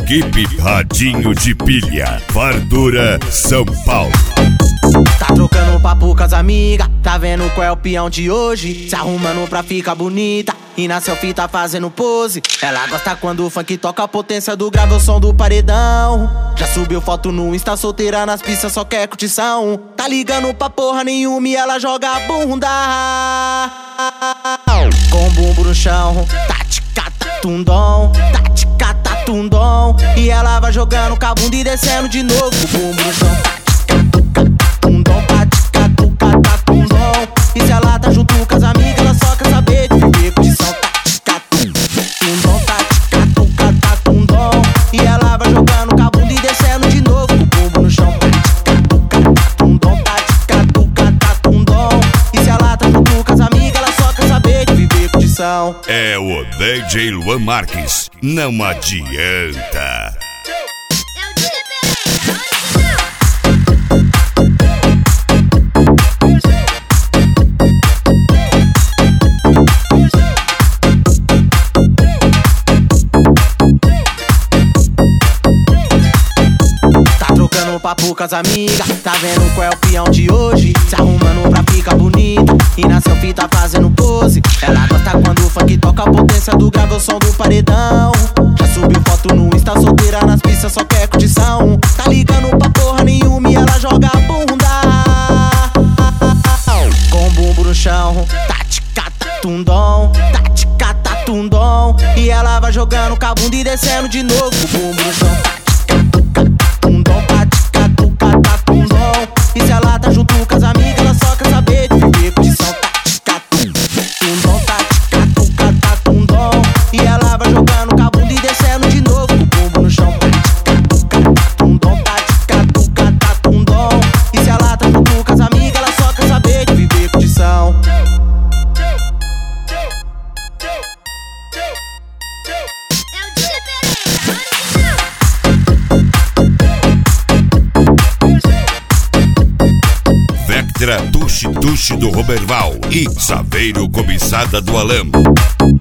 Equipe Radinho de Pilha, Fartura, São Paulo. Tá trocando papo com as amigas, tá vendo qual é o peão de hoje? Se arrumando pra ficar bonita e na selfie tá fazendo pose. Ela gosta quando o funk toca a potência do grave, o som do paredão. Já subiu foto no Insta, solteira nas pistas, só quer curtição. Tá ligando pra porra nenhuma e ela joga a bunda com o bumbum no chão. Tatica, tundom, tatica, tundom. E ela vai jogando com a bunda e descendo de novo com o bumbum no chão. E se ela tá junto com as amigas, ela só quer saber de viver curtição. Tundom, tatica, tundom. E ela vai jogando com a bunda e descendo de novo com o bumbum no chão. Tundom, tatica, tundom. E se ela tá junto com as amigas, ela só quer saber de viver curtição. É o DJ Luan Marques, não adianta. Papo com as amigas, tá vendo qual é o peão de hoje? Se arrumando pra ficar bonita e na selfie tá fazendo pose. Ela gosta quando o funk toca a potência do grave, o som do paredão. Já subiu foto no Insta, solteira nas pistas, só quer curtição. Tá ligando pra porra nenhuma e ela joga a bunda com o bumbum no chão. Tatica, tundom, tatica, tundom. E ela vai jogando com a bunda e descendo de novo com o bumbum no chão. E se ela tá junto com as amigas, ela só quer saber de viver curtição. Tundom, tatica, tundom. E ela vai jogando com a bunda e descendo de novo com o bumbum no chão. Tundom, tatica, tundom. E se ela tá junto com as amigas, ela só quer saber de viver curtição. Vectra Tuxi do Roberval e Saveiro Cobiçada do Alambo.